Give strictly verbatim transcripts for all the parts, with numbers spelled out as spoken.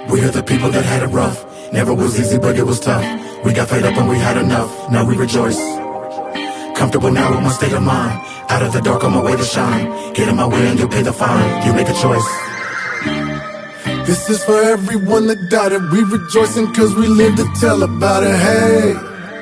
We are the people that had it rough. Never was easy, but it was tough. We got fed up and we had enough. Now we rejoice. Comfortable now with my state of mind. Out of the dark on my way to shine. Get in my way and you'll pay the fine. You make a choice. This is for everyone that doubted. We rejoicing cause we live to tell about it. Hey,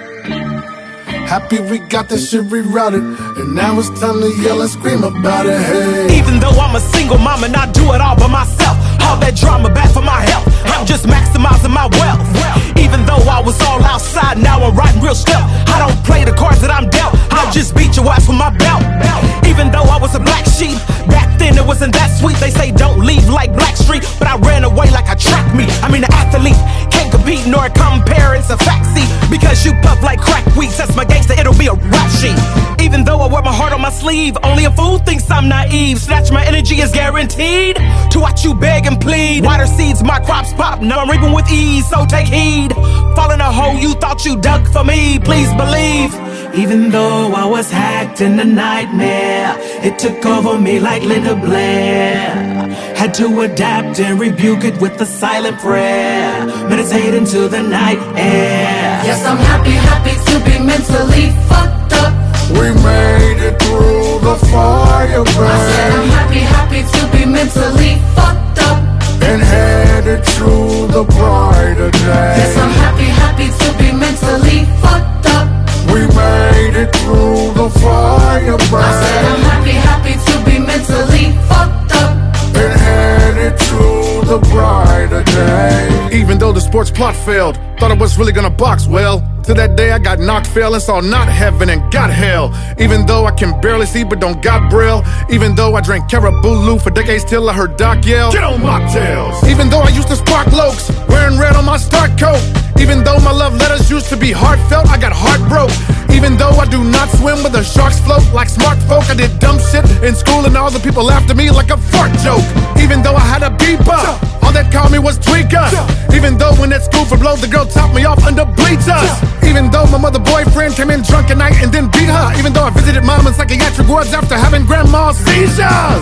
happy we got this shit rerouted. And now it's time to yell and scream about it. Hey, even though I'm a single mom and I do it all by myself, all that drama bad for my health. I'm just maximizing my wealth. Even though I was all outside, now I'm riding real stealth. I don't play the cards that I'm dealt. I'll just beat your ass with my belt. Even though I was a black sheep, back then it wasn't that sweet. They say don't leave like Blackstreet, but I ran away like a track meet. I mean an athlete, can't compete nor compare, it's a fact, see. Because you puff like crack weeds, that's my gangster, it'll be a rap sheet. Even though I wear my heart on my sleeve, only a fool thinks I'm naive. Snatch my energy is guaranteed to watch you beg and plead. Water seeds, my crops pop, now I'm reaping with ease, so take heed. Fall in a hole you thought you dug for me, please believe. Even though I was hacked in a nightmare, it took over me like Linda Blair. Had to adapt and rebuke it with a silent prayer. Meditate into the night air. Yes, I'm happy, happy to be mentally fucked up. we made it through the fire, babe. I said I'm happy, happy to be mentally fucked up. And headed to the brighter day. Yes, I'm happy, happy to be mentally fucked up. We made it through the fire, babe. I said I'm happy, happy to be mentally fucked up. And headed to the brighter day. Even though the sports plot failed, thought I was really gonna box well. Till that day I got knocked, fell, and saw not heaven and got hell. Even though I can barely see but don't got braille. Even though I drank Caribou Lou for decades till I heard Doc yell, get on mocktails. Even though I used to spark lokes, wearing red on my start coat. Even though my love letters used to be heartfelt, I got heartbroke. Even though I do not swim with the sharks float like smart folk, I did dumb shit in school and all the people laughed at me like a fart joke. Even though I had a beeper, all that called me was tweakers. Even though when at school for blow, the girl topped me off under bleachers. Even though my mother boyfriend came in drunk at night and then beat her. Even though I visited mom in psychiatric wards after having grandma's seizures.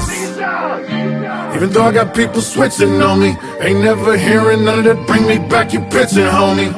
Even though I got people switching on me, ain't never hearing none of that bring me back, you pitching, homie.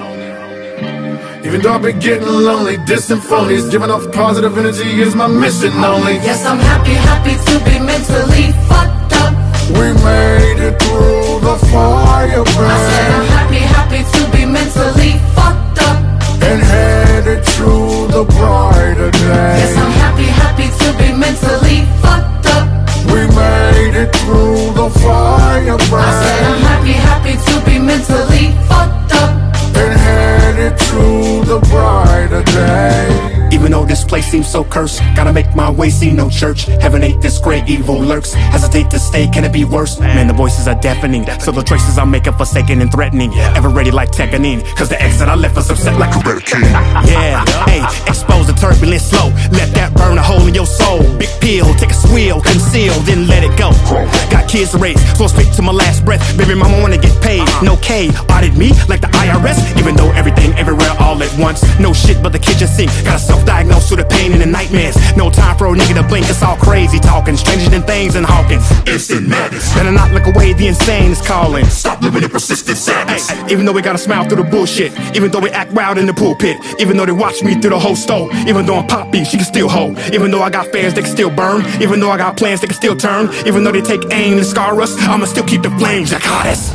Even though I've been getting lonely, distant phonies, giving off positive energy is my mission only. Yes, I'm happy, happy to be mentally fucked up. We made it through the fire, babe. I said I'm happy, happy to be mentally fucked up. And headed to the brighter day. Yes, I'm happy, happy to be mentally fucked up. We made it through the fire, babe. I said I'm happy, happy to be mentally fucked up. And headed to the brighter day. Even though this place seems so cursed, gotta make my way, see no church. Heaven ain't this great, evil lurks. Hesitate to stay, can it be worse? Man, the voices are deafening, so the choices I make are forsaken and threatening. Ever ready like Tekkenine, cause the exit I left was upset like a Red King. Yeah, hey, expose the turbulence slow. Let that burn a hole in your soul. Big pill, take a swill, conceal, then let it go. Got kids to raise, so I'll speak to my last breath. Baby mama wanna get paid, no K. Audit me like the I R S, even though everything everywhere all at once. No shit but the kitchen sink, gotta self-diagnose through the pain and the nightmares. No time for a nigga to blink, it's all crazy talking. Stranger than things and Hawkins. Instant madness. Better not look away, the insane is calling. Stop living in persistent sadness. Ay, ay, even though we gotta smile through the bullshit, even though we act wild in the pulpit, even though they watch me through the whole stove, even though I'm poppy, she can still hold, even though I got fans they can still burn, even though I got plans they can still turn, even though they take aim and scar us, I'ma still keep the flames, Jakadas.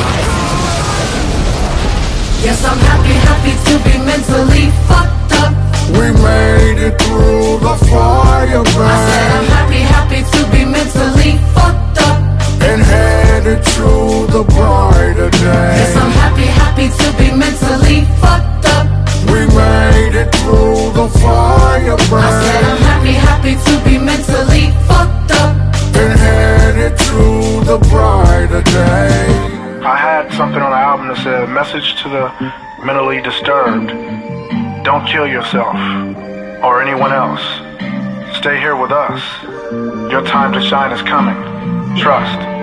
Yes, I'm happy, happy to be mentally fucked up. We made it through the fire, babe. I said I'm happy, happy to be mentally fucked up. And headed to the brighter day. Yes, I'm happy, happy to be mentally fucked up. We made it through the fire, babe. I said I'm happy, happy to be mentally fucked up. And headed to the brighter day. I had something on the album that said, message to the mentally disturbed. Don't kill yourself or anyone else. Stay here with us. Your time to shine is coming. Trust.